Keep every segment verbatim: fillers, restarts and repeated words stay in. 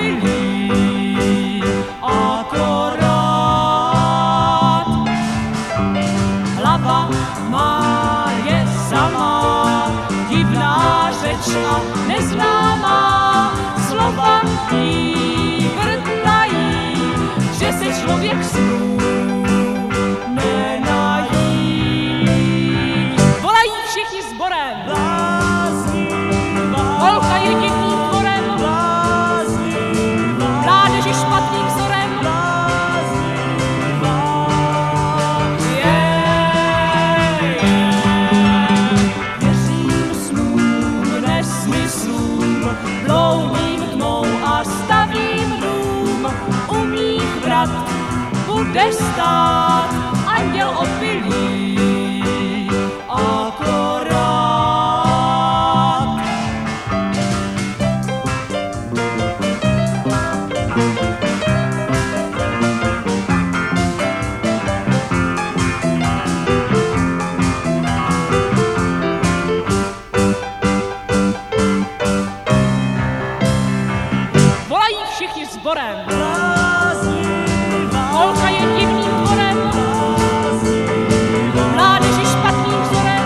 opilí, akorát. Hlava má je sama, divná řeč a neznámá, slova jí vrtají, že se člověk snů nenají. Volají všichni sborem, holka je divným tvorem, mládeži špatným vzorem. Věřím snům, nesmyslům, dlouhým tmou a stavím dům. U mých vrat bude stát anděl opilý, akorát. Volají všichni sborem, holka je divným tvorem, mládeži špatným vzorem.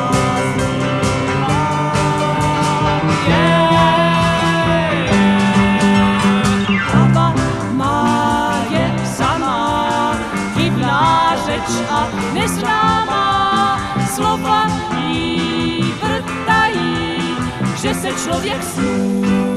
Hlava má je sama, divná řeč a neznámá, slova jí vrtají, že se člověk snů